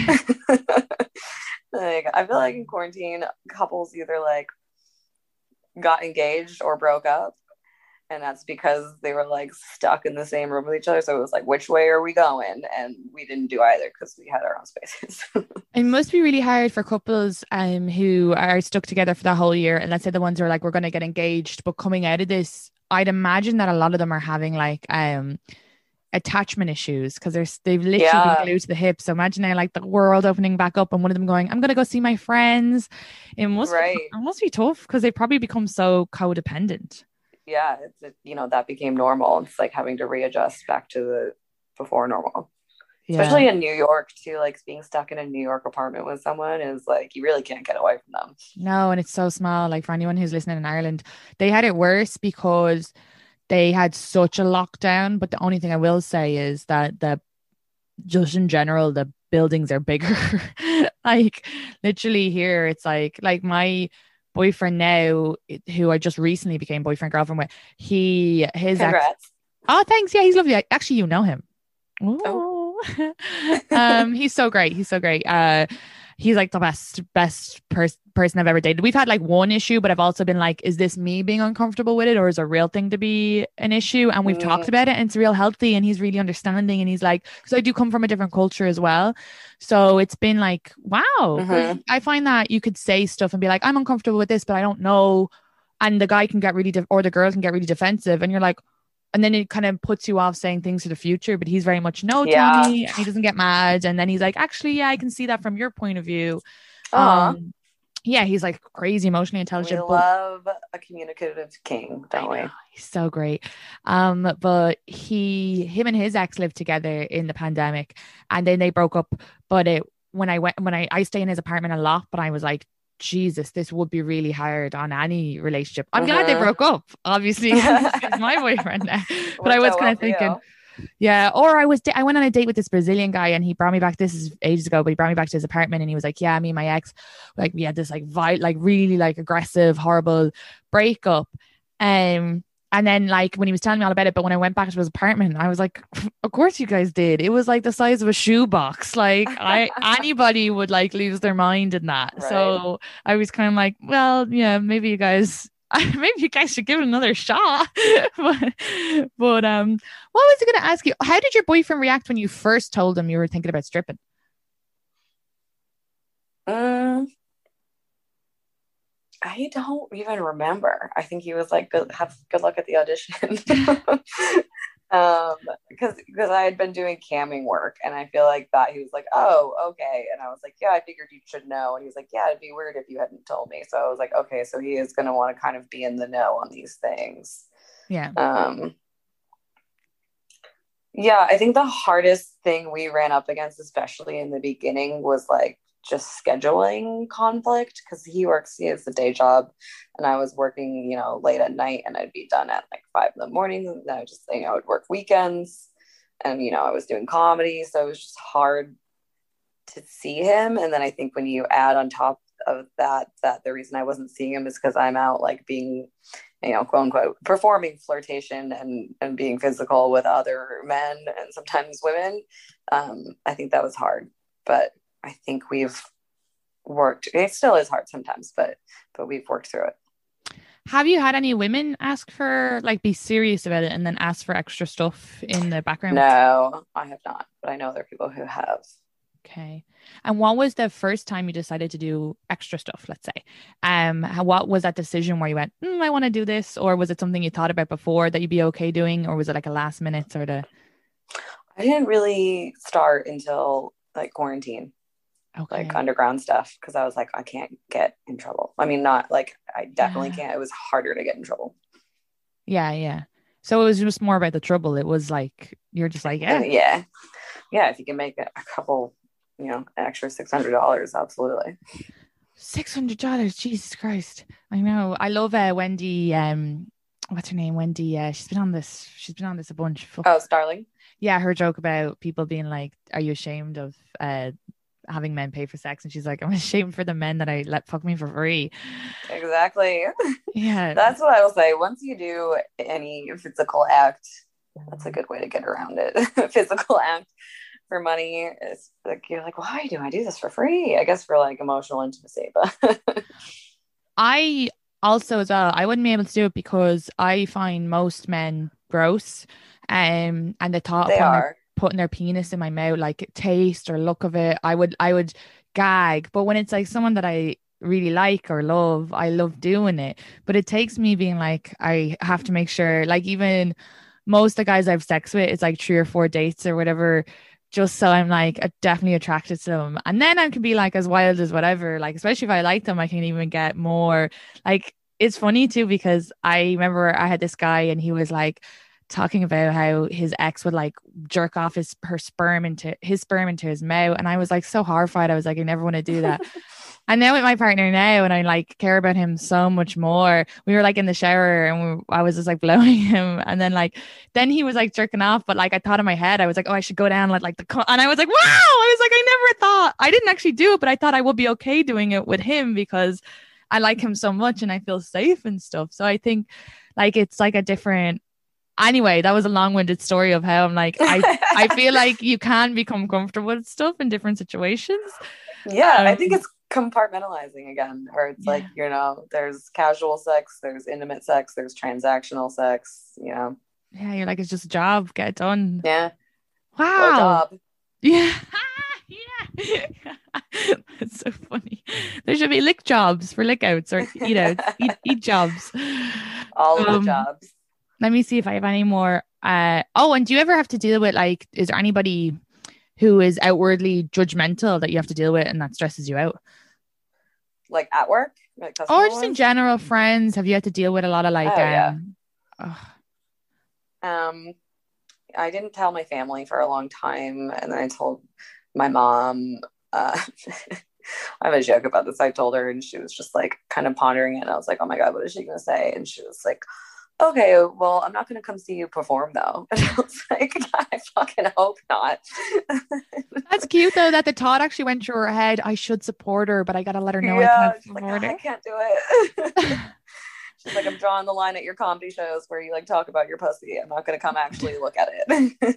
Like I feel like in quarantine couples either like got engaged or broke up, and that's because they were like stuck in the same room with each other. So it was like, which way are we going? And we didn't do either because we had our own spaces. It must be really hard for couples um who are stuck together for the whole year, and let's say the ones who are like, we're going to get engaged, but coming out of this, I'd imagine that a lot of them are having like um attachment issues because they're they've literally yeah. been glued to the hip. So imagine now like the world opening back up and one of them going, I'm gonna go see my friends. It must right. be, it must be tough because they probably become so codependent. Yeah, it's it, you know, that became normal. It's like having to readjust back to the before normal. Yeah. Especially in New York too, like being stuck in a New York apartment with someone is like you really can't get away from them. No, and it's so small. Like for anyone who's listening in Ireland, they had it worse because they had such a lockdown, but the only thing I will say is that the just in general, the buildings are bigger. Like literally here, it's like like my boyfriend now, who I just recently became boyfriend girlfriend with, he his Congrats. Ex- oh thanks, yeah, he's lovely. Actually, you know him. Ooh. Oh. um, he's so great. He's so great. Uh, he's like the best best pers- person I've ever dated. We've had like one issue, but I've also been like, is this me being uncomfortable with it, or is it a real thing to be an issue? And we've mm. talked about it, and it's real healthy, and he's really understanding, and he's like, because I do come from a different culture as well, so it's been like, wow. Mm-hmm. I find that you could say stuff and be like, I'm uncomfortable with this, but I don't know, and the guy can get really de- or the girl can get really defensive, and you're like, and then it kind of puts you off saying things to the future, but he's very much, no, yeah. Tony, and he doesn't get mad. And then he's like, actually, yeah, I can see that from your point of view. Aww. Um, yeah, he's like crazy emotionally intelligent. We love a communicative king, don't we? He's so great. Um, but he, him and his ex lived together in the pandemic, and then they broke up. But it, when I went, when I, I stay in his apartment a lot, but I was like, Jesus, this would be really hard on any relationship. I'm uh-huh. glad they broke up, obviously. He's my boyfriend now. But I was kind of thinking, Yeah. Or I was, I went on a date with this Brazilian guy and he brought me back, this is ages ago, but he brought me back to his apartment and he was like, yeah, me and my ex, like we had this like vi- like really like aggressive, horrible breakup. Um, and then like when he was telling me all about it, but when I went back to his apartment, I was like, of course you guys did. It was like the size of a shoebox. Like I, anybody would like lose their mind in that. Right. So I was kind of like, well, yeah, maybe you guys, maybe you guys should give it another shot. but, but um, what was I going to ask you? How did your boyfriend react when you first told him you were thinking about stripping? Um, I don't even remember. I think he was like, good, have good luck at the audition. um, because because I had been doing camming work, and I feel like that he was like, oh, okay, and I was like, yeah, I figured you should know, and he was like, yeah, it'd be weird if you hadn't told me. So I was like, okay, so he is gonna want to kind of be in the know on these things. Yeah. Um. Yeah, I think the hardest thing we ran up against, especially in the beginning, was like just scheduling conflict, because he works, he has a day job and I was working, you know, late at night, and I'd be done at like five in the morning. And I just, you know, I would work weekends, and, you know, I was doing comedy. So it was just hard to see him. And then I think when you add on top of that, that the reason I wasn't seeing him is because I'm out like being, you know, quote unquote, performing flirtation and, and being physical with other men and sometimes women. Um, I think that was hard, but I think we've worked, it still is hard sometimes, but, but we've worked through it. Have you had any women ask for, like, be serious about it and then ask for extra stuff in the background? No, I have not, but I know there are people who have. Okay. And what was the first time you decided to do extra stuff, let's say? Um, how, what was that decision where you went, mm, I want to do this? Or was it something you thought about before that you'd be okay doing? Or was it like a last minute sort of? I didn't really start until like quarantine. Okay. Like underground stuff, because I was like, I can't get in trouble. I mean, not like, I definitely yeah. can't. It was harder to get in trouble. Yeah, yeah. So it was just more about the trouble. It was like, you're just like, yeah. Yeah. Yeah, if you can make a couple, you know, extra six hundred dollars, absolutely. six hundred dollars, Jesus Christ. I know. I love uh, Wendy, um, what's her name? Wendy, uh, she's been on this, she's been on this a bunch. Fuck. Oh, Starling? Yeah, her joke about people being like, are you ashamed of uh having men pay for sex? And she's like, I'm ashamed for the men that I let fuck me for free. Exactly. Yeah. That's what I will say. Once you do any physical act, that's a good way to get around it. Physical act for money. It's like, you're like, why do I do this for free? I guess for like emotional intimacy, but I also as well, I wouldn't be able to do it because I find most men gross. Um, and the thought they are putting their penis in my mouth, like taste or look of it, I would I would gag. But when it's like someone that I really like or love, I love doing it. But it takes me being like, I have to make sure, like, even most of the guys I've sex with, it's like three or four dates or whatever, just so I'm like definitely attracted to them. And then I can be like as wild as whatever, like, especially if I like them, I can even get more. Like, it's funny too, because I remember I had this guy and he was like talking about how his ex would like jerk off his her sperm into his sperm into his mouth, and I was like so horrified. I was like, I never want to do that. And now with my partner now, and I like care about him so much more. We were like in the shower and we, I was just like blowing him, and then like then he was like jerking off, but like I thought in my head I was like, oh, I should go down like like the co-. And I was like, wow, I was like, I never thought, I didn't actually do it, but I thought I would be okay doing it with him because I like him so much and I feel safe and stuff. So I think like it's like a different. Anyway, that was a long-winded story of how I'm like, I, I feel like you can become comfortable with stuff in different situations. Yeah, um, I think it's compartmentalizing again, or it's yeah. like, you know, there's casual sex, there's intimate sex, there's transactional sex, you know. Yeah, you're like, it's just a job, get it done. Yeah. Wow. Job. Yeah. Yeah. That's so funny. There should be lick jobs for lick outs or eat outs, eat, eat jobs. All of um, the jobs. Let me see if I have any more. Uh, oh, and do you ever have to deal with, like, is there anybody who is outwardly judgmental that you have to deal with and that stresses you out? Like at work? Like or just in general, friends? Have you had to deal with a lot of like... Oh, um, yeah. Oh. Um, I didn't tell my family for a long time. And then I told my mom... Uh, I have a joke about this. I told her and she was just like kind of pondering it. And I was like, oh my God, what is she going to say? And she was like, okay, well, I'm not going to come see you perform though. And I was like, I fucking hope not. That's cute though that the thought actually went through her head. I should support her, but I gotta let her know Yeah, I can't she's like, support "Oh, her. I can't do it." She's like, I'm drawing the line at your comedy shows where you like talk about your pussy. I'm not going to come actually look at it.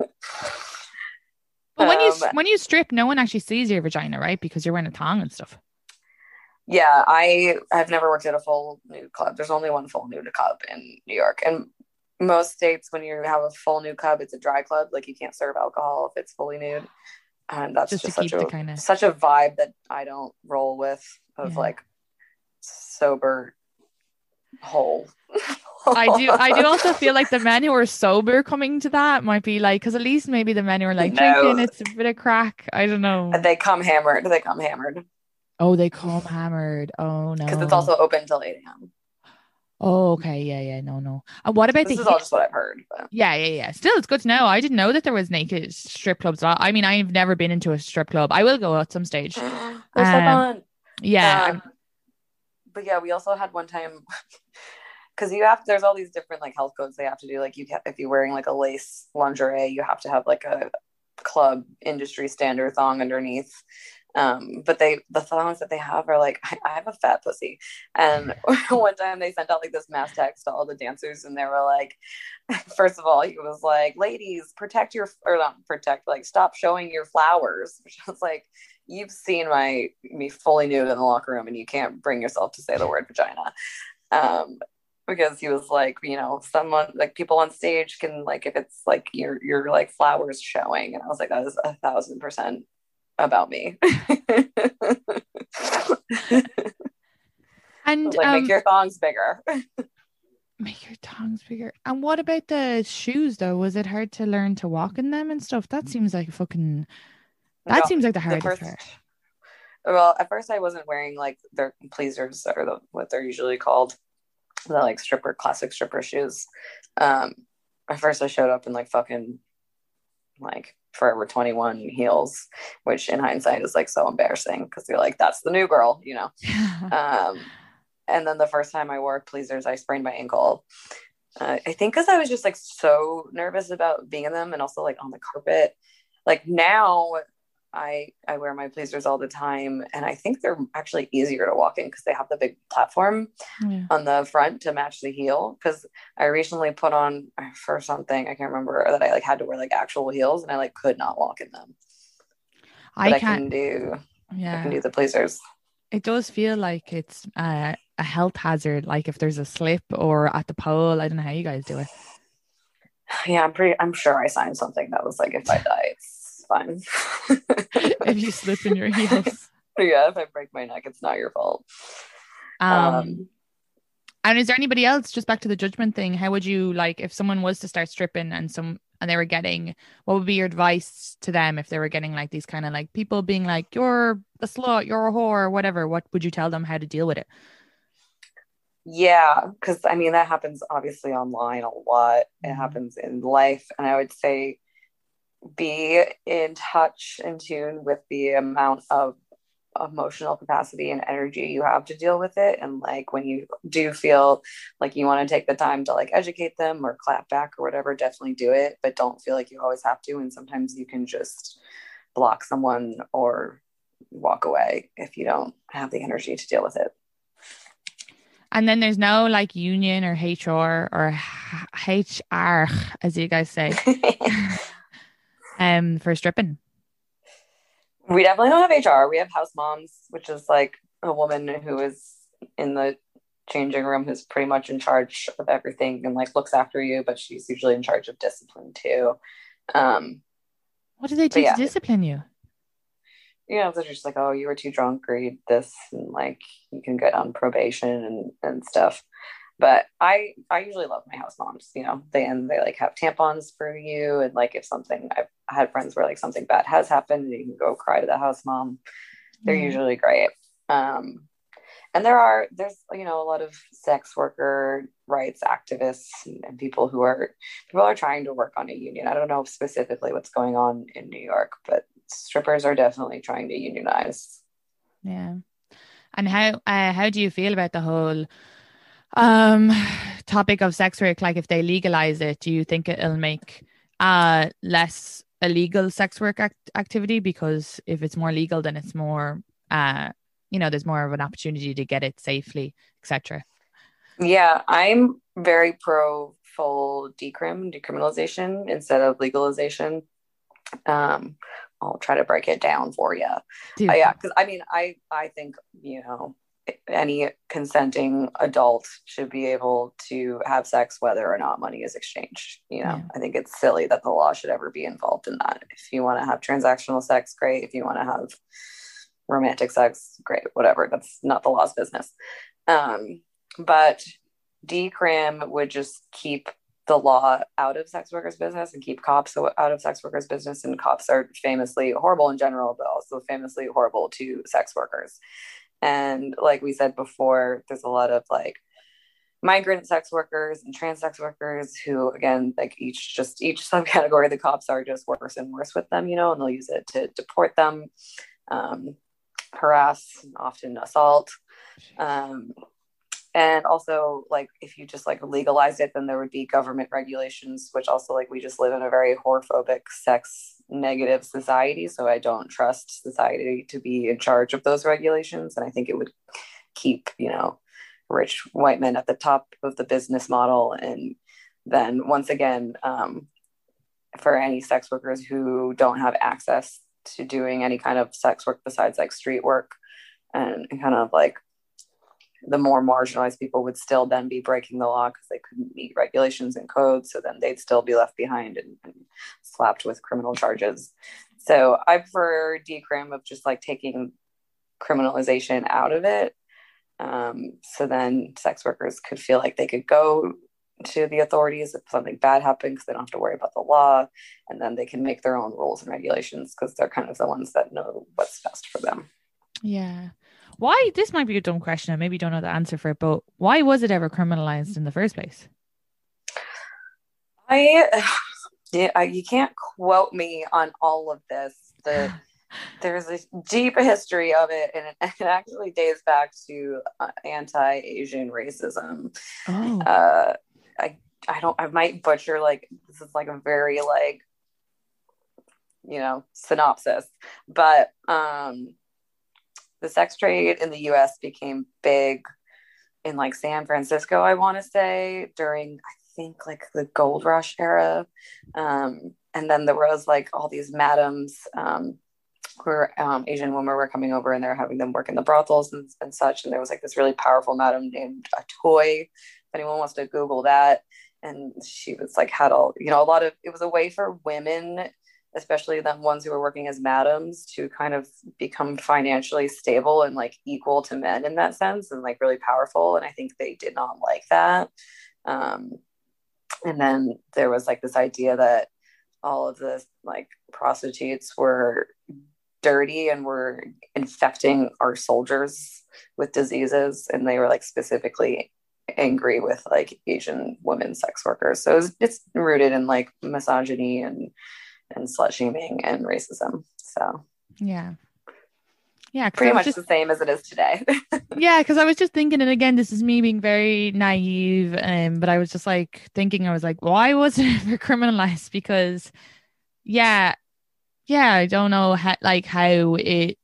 But when you Um, when you strip, no one actually sees your vagina, right? Because you're wearing a thong and stuff. yeah, I I've never worked at a full nude club. There's only one full nude club in New York, and most states when you have a full nude club, it's a dry club. Like you can't serve alcohol if it's fully nude, and that's Just just, to such keep the a kind of such a vibe that I don't roll with. Of Yeah. like sober whole. I do I do also feel like the men who are sober coming to that might be like, because at least maybe the men who are like No. drinking, it's a bit of crack. I don't know. They come hammered. They come hammered Oh, they come hammered. Oh no. because it's also open till eight a.m. Oh, okay. Yeah, yeah. No, no. And what about This the is all hip- just what I've heard. But Yeah, yeah, yeah. Still, it's good to know. I didn't know that there was naked strip clubs. I mean, I've never been into a strip club. I will go at some stage. they're so Um, fun. Yeah. Um, but yeah, we also had one time because you have there's all these different like health codes they have to do. Like you can, if you're wearing like a lace lingerie, you have to have like a club industry standard thong underneath. Um, but they the thongs that they have are like I, I have a fat pussy, and one time they sent out like this mass text to all the dancers, and they were like, first of all, he was like, "Ladies, protect your or not protect, like stop showing your flowers," which I was like, "You've seen my me fully nude in the locker room, and you can't bring yourself to say the word vagina." Um, because he was like, you know, someone like people on stage can like if it's like your your like flowers showing, and I was like, that is a thousand percent about me. And like um, make your thongs bigger. make your tongues bigger. And what about the shoes though? Was it hard to learn to walk in them and stuff? That seems like fucking. That No, seems like the the hardest first, part. well, at first I wasn't wearing like their pleasers or the, what they're usually called, the like stripper classic stripper shoes. Um, at first I showed up in like fucking like Forever twenty-one heels, which in hindsight is like so embarrassing because you're like, that's the new girl, you know. um, and then the first time I wore pleasers, I sprained my ankle. Uh, I think because I was just like so nervous about being in them, and also like on the carpet. Like now, I I wear my pleasers all the time, and I think they're actually easier to walk in because they have the big platform Yeah. on the front to match the heel. Because I recently put on for something I can't remember that I like had to wear like actual heels, and I like could not walk in them. But I I, can't. can do Yeah. I can do the pleasers. It does feel like it's uh, a health hazard. Like if there's a slip or at the pole, I don't know how you guys do it. Yeah, I'm pretty. I'm sure I signed something that was like, if I die, it's fine. If you slip in your heels. Yeah, if I break my neck, it's not your fault. Um, Um, and is there anybody else, just back to the judgment thing, how would you like if someone was to start stripping and some and they were getting, what would be your advice to them if they were getting like these kind of like people being like, you're a slut, you're a whore, or whatever? What would you tell them how to deal with it? Yeah, because I mean that happens obviously online a lot. It Mhm. happens in life, and I would say be in touch, in tune with the amount of emotional capacity and energy you have to deal with it. And like when you do feel like you want to take the time to like educate them or clap back or whatever, definitely do it. But don't feel like you always have to. And sometimes you can just block someone or walk away if you don't have the energy to deal with it. And then there's no like union or H R or H R, as you guys say, um, for stripping. We definitely don't have H R. We have house moms, which is like a woman who is in the changing room who's pretty much in charge of everything and like looks after you, but she's usually in charge of discipline too. Um, What do they do But yeah. to discipline you? you know, they're just like, oh, you were too drunk or you this, and like you can get on probation and, and stuff. But I I usually love my house moms, you know, they and they like have tampons for you, and like if something, I've had friends where like something bad has happened and you can go cry to the house mom. They're Yeah. usually great. Um, and there are there's you know a lot of sex worker rights activists and, and people who are people are trying to work on a union. I don't know specifically what's going on in New York, but strippers are definitely trying to unionize. Yeah. And how uh, how do you feel about the whole um topic of sex work, like if they legalize it, do you think it'll make uh less illegal sex work act- activity? Because if it's more legal, then it's more uh you know, there's more of an opportunity to get it safely, etc. Yeah, I'm very pro full decrim, decriminalization instead of legalization. Um, I'll try to break it down for you. Uh, yeah, because I mean, I I think, you know, any consenting adult should be able to have sex whether or not money is exchanged. You know, yeah. I think it's silly that the law should ever be involved in that. If you want to have transactional sex, great. If you want to have romantic sex, great. Whatever. That's not the law's business. Um, but decrim would just keep the law out of sex workers' business and keep cops out of sex workers' business. And cops are famously horrible in general, but also famously horrible to sex workers. And like we said before, there's a lot of like migrant sex workers and trans sex workers who, again, like each just each subcategory, the cops are just worse and worse with them, you know, and they'll use it to deport them, um, harass, often assault. Um, and also, like, if you just like legalize it, then there would be government regulations, which also, like, we just live in a very whorephobic, sex negative society. So I don't trust society to be in charge of those regulations. And I think it would keep, you know, rich white men at the top of the business model. And then once again, um, for any sex workers who don't have access to doing any kind of sex work besides like street work, and, and kind of like the more marginalized people would still then be breaking the law because they couldn't meet regulations and codes. So then they'd still be left behind and, and slapped with criminal charges. So I prefer decrim of just like taking criminalization out of it. Um, so then sex workers could feel like they could go to the authorities if something bad happened because they don't have to worry about the law. And then they can make their own rules and regulations because they're kind of the ones that know what's best for them. Yeah. Why, this might be a dumb question, I maybe don't know the answer for it, but why was it ever criminalized in the first place? I, yeah, you can't quote me on all of this. The, there's a deep history of it, and it, it actually dates back to uh, anti-Asian racism. Oh. Uh, I, I don't, I might butcher, like, this is like a very, like, you know, synopsis, but, um, the sex trade in the U S became big in like San Francisco, I want to say, during, I think, like the gold rush era. Um, and then there was like all these madams um, where um, Asian women were coming over and they're having them work in the brothels and, and such. And there was like this really powerful madam named Atoy. If anyone wants to Google that. And she was like, had all, you know, a lot of, it was a way for women, especially the ones who were working as madams, to kind of become financially stable and like equal to men in that sense, and like really powerful. And I think they did not like that. Um, and then there was like this idea that all of the like prostitutes were dirty and were infecting our soldiers with diseases. And they were like specifically angry with like Asian women sex workers. So it's, it's rooted in like misogyny and and slut shaming and racism. So yeah, yeah, pretty much just, the same as it is today. Yeah, because I was just thinking, and again, this is me being very naive, um, but I was just like thinking, I was like, why wasn't it ever criminalized? Because yeah, yeah, I don't know how, like how it,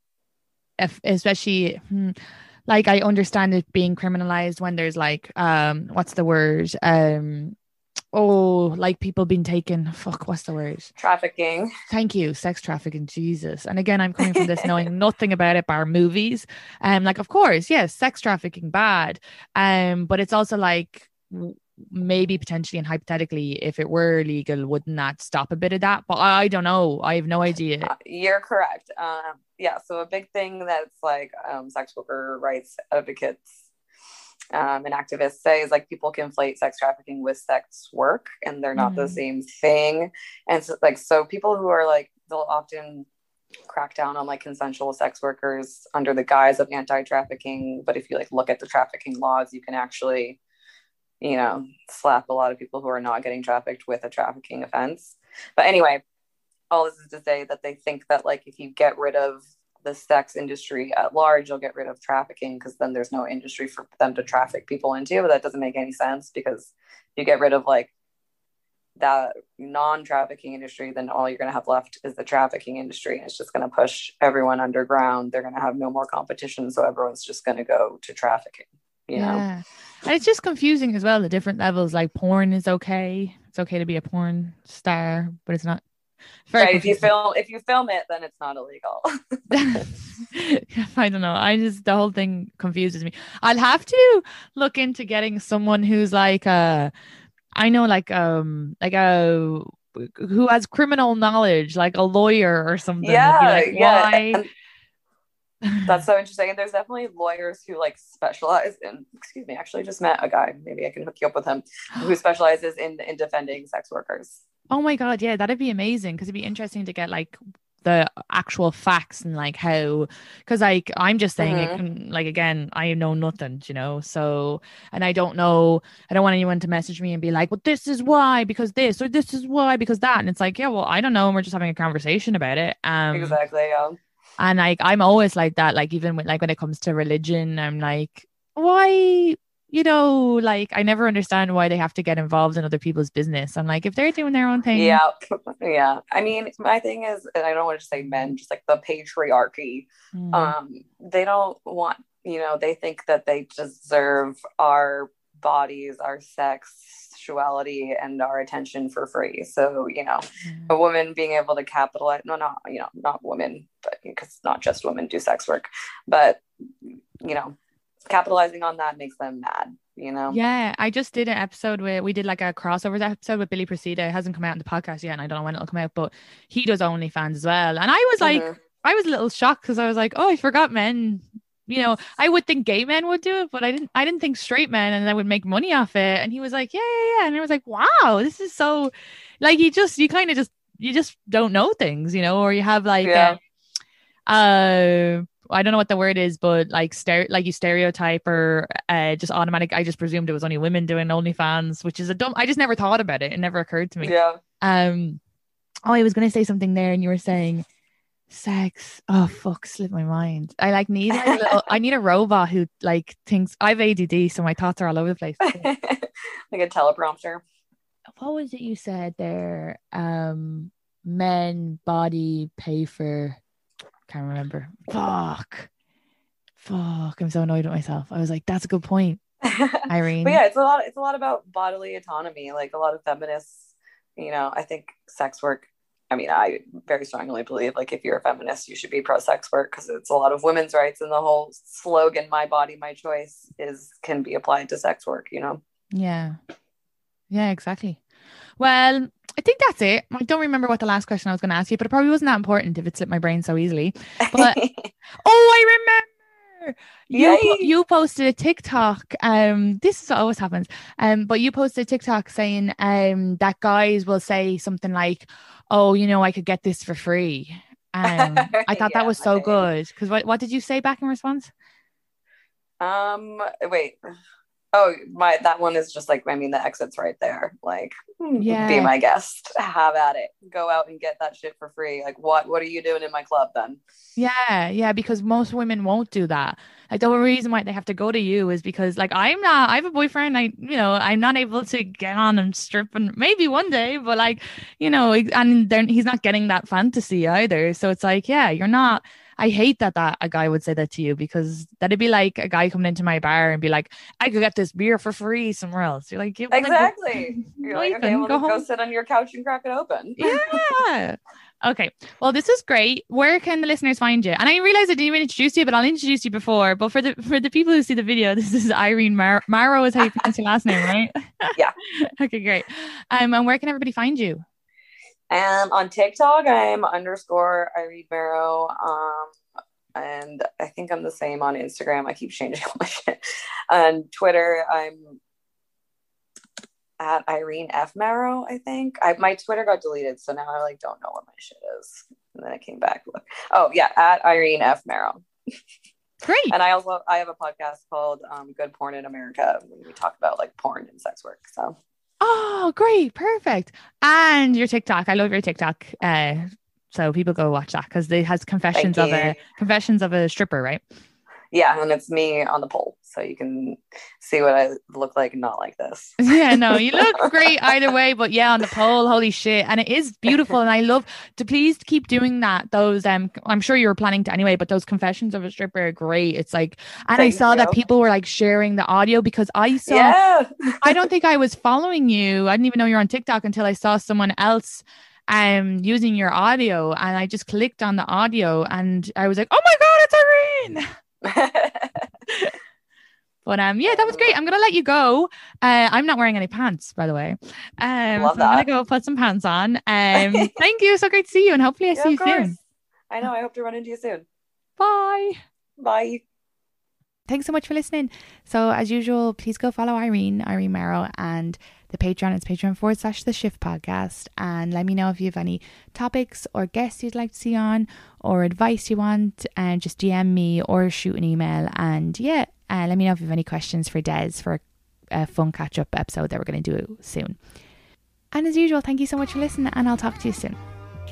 if, especially. Hmm, like I understand it being criminalized when there's like um what's the word um oh like people being taken fuck what's the word trafficking thank you sex trafficking, Jesus. And again, I'm coming from this knowing nothing about it bar movies, um like of course yes, sex trafficking bad, um but it's also like maybe potentially and hypothetically if it were legal, wouldn't that stop a bit of that? But I, I don't know, I have no idea. Uh, you're correct. Um yeah, so a big thing that's like um sex worker rights advocates um and activists say is like people conflate sex trafficking with sex work, and they're not mm. the same thing. And so like so people who are like, they'll often crack down on like consensual sex workers under the guise of anti-trafficking, but if you like look at the trafficking laws, you can actually, you know, slap a lot of people who are not getting trafficked with a trafficking offense. But anyway, all this is to say that they think that like if you get rid of the sex industry at large, you'll get rid of trafficking because then there's no industry for them to traffic people into. But that doesn't make any sense, because you get rid of like that non-trafficking industry, then all you're going to have left is the trafficking industry, and it's just going to push everyone underground. They're going to have no more competition, so everyone's just going to go to trafficking, you yeah. know. And it's just confusing as well, the different levels. Like porn is okay, it's okay to be a porn star, but it's not. Very right, if you film if you film it, then it's not illegal. I don't know, I just, the whole thing confuses me. I'll have to look into getting someone who's like a I know like um like a who has criminal knowledge, like a lawyer or something. Yeah, like, yeah. why? That's so interesting. And there's definitely lawyers who like specialize in, excuse me, actually just met a guy, maybe I can hook you up with him, who specializes in in defending sex workers. Oh my God, yeah, that'd be amazing, because it'd be interesting to get like the actual facts and like how, because like I'm just saying mm-hmm. it can, like, again, I know nothing, you know, so, and I don't know, I don't want anyone to message me and be like, well, this is why because this, or this is why because that, and it's like, yeah, well, I don't know, and we're just having a conversation about it. Um exactly, yeah. And like I'm always like that, like even when like when it comes to religion, I'm like, why, you know, like I never understand why they have to get involved in other people's business. I'm like, if they're doing their own thing. Yeah. Yeah. I mean, my thing is, and I don't want to say men, just like the patriarchy. Mm. Um, they don't want, you know, they think that they deserve our bodies, our sexuality, and our attention for free. So, you know, mm. a woman being able to capitalize, no, not, you know, not women, but because not just women do sex work, but, you know, capitalizing on that makes them mad, you know. Yeah, I just did an episode where we did like a crossovers episode with Billy Procida. It hasn't come out in the podcast yet, and I don't know when it'll come out, but he does OnlyFans as well. And I was like, mm-hmm. I was a little shocked, because I was like, oh, I forgot men, you know, I would think gay men would do it, but I didn't I didn't think straight men and I would make money off it. And he was like, yeah, yeah, yeah. And I was like, wow, this is so, like, you just you kind of just you just don't know things, you know, or you have like yeah. a, uh I don't know what the word is, but like stere- like you stereotype or uh, just automatic. I just presumed it was only women doing OnlyFans, which is a dumb. I just never thought about it. It never occurred to me. Yeah. Um. Oh, I was gonna say something there, and you were saying sex. Oh fuck, slipped my mind. I like need like a little, I need a robot who like thinks. I have A D D, so my thoughts are all over the place. Like a teleprompter. What was it you said there? Um, men body pay for. Can't remember. Fuck. Fuck. I'm so annoyed with myself. I was like, that's a good point, Irene. But yeah, it's a lot, it's a lot about bodily autonomy. Like a lot of feminists, you know, I think sex work, I mean, I very strongly believe like if you're a feminist, you should be pro sex work, because it's a lot of women's rights, and the whole slogan, my body, my choice, is can be applied to sex work, you know? Yeah. Yeah, exactly. Well, I think that's it. I don't remember what the last question I was going to ask you, but it probably wasn't that important if it slipped my brain so easily. But oh, I remember. You Yay. you posted a TikTok. Um, this is what always happens. Um, but you posted a TikTok saying um that guys will say something like, "Oh, you know, I could get this for free." Um, I thought yeah, that was so okay. good. Because what what did you say back in response? Um, wait. Oh, my, that one is just like, I mean, the exit's right there. Like, yeah. Be my guest. Have at it. Go out and get that shit for free. Like, what, what are you doing in my club then? Yeah. Yeah. Because most women won't do that. Like, the reason why they have to go to you is because, like, I'm not, I have a boyfriend. I, you know, I'm not able to get on and strip, and maybe one day, but like, you know, and then he's not getting that fantasy either. So it's like, yeah, you're not, I hate that that a guy would say that to you, because that'd be like a guy coming into my bar and be like, I could get this beer for free somewhere else. You're like, yeah, exactly. Go, you're like, okay, well, go, go sit on your couch and crack it open. Yeah. Okay. Well, this is great. Where can the listeners find you? And I realize I didn't even introduce you, but I'll introduce you before. But for the for the people who see the video, this is Irene Mar- Marrow is how you pronounce your last name, right? Yeah. Okay, great. Um, and where can everybody find you? Um, on TikTok, I'm underscore Irene Marrow. Um, and I think I'm the same on Instagram. I keep changing all my shit. On Twitter, I'm at Irene F Marrow. I think I my Twitter got deleted, so now I like don't know what my shit is. And then it came back. Look, oh yeah, at Irene F Marrow. Great. And I also I have a podcast called um, Good Porn in America, when we talk about like porn and sex work. So. Oh, great. Perfect. And your TikTok. I love your TikTok. Uh, So people go watch that because it has confessions of a confessions of a stripper, right? Yeah, and it's me on the pole, so you can see what I look like not like this. Yeah, no, you look great either way, but yeah, on the pole, holy shit. And it is beautiful, and I love to please keep doing that. Those um I'm sure you were planning to anyway, but those confessions of a stripper are great. It's like, and Thank I saw you. that people were like sharing the audio because I saw yeah. I don't think I was following you. I didn't even know you were on TikTok until I saw someone else um using your audio, and I just clicked on the audio and I was like, oh my god, it's Irene. But um yeah, that was great. I'm gonna let you go. uh I'm not wearing any pants, by the way. um Love so that. I'm gonna go put some pants on. Um thank you, so great to see you, and hopefully I yeah, see you soon. I know, I hope to run into you soon. Bye bye Thanks so much for listening. So as usual, please go follow Irene Irene Marrow, and the Patreon is patreon forward slash the shift podcast, and let me know if you have any topics or guests you'd like to see on or advice you want, and just D M me or shoot an email. And yeah, uh, let me know if you have any questions for Des for a fun catch up episode that we're going to do soon. And as usual, thank you so much for listening, and I'll talk to you soon.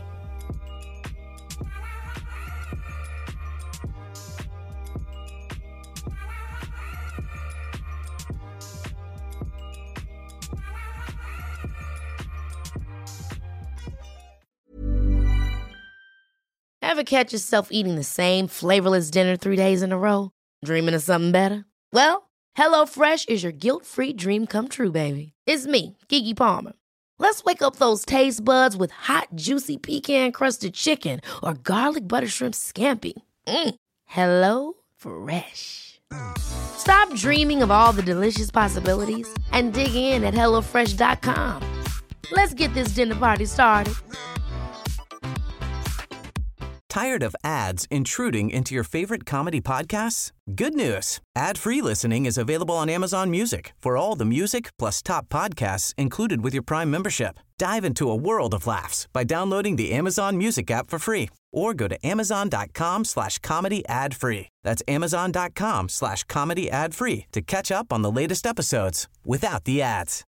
Ever catch yourself eating the same flavorless dinner three days in a row? Dreaming of something better? Well, HelloFresh is your guilt-free dream come true, baby. It's me, Keke Palmer. Let's wake up those taste buds with hot, juicy pecan-crusted chicken or garlic butter shrimp scampi. Mm. Hello Fresh. Stop dreaming of all the delicious possibilities and dig in at hello fresh dot com. Let's get this dinner party started. Tired of ads intruding into your favorite comedy podcasts? Good news. Ad-free listening is available on Amazon Music for all the music plus top podcasts included with your Prime membership. Dive into a world of laughs by downloading the Amazon Music app for free or go to amazon.com slash comedy ad free. That's amazon.com slash comedy ad free to catch up on the latest episodes without the ads.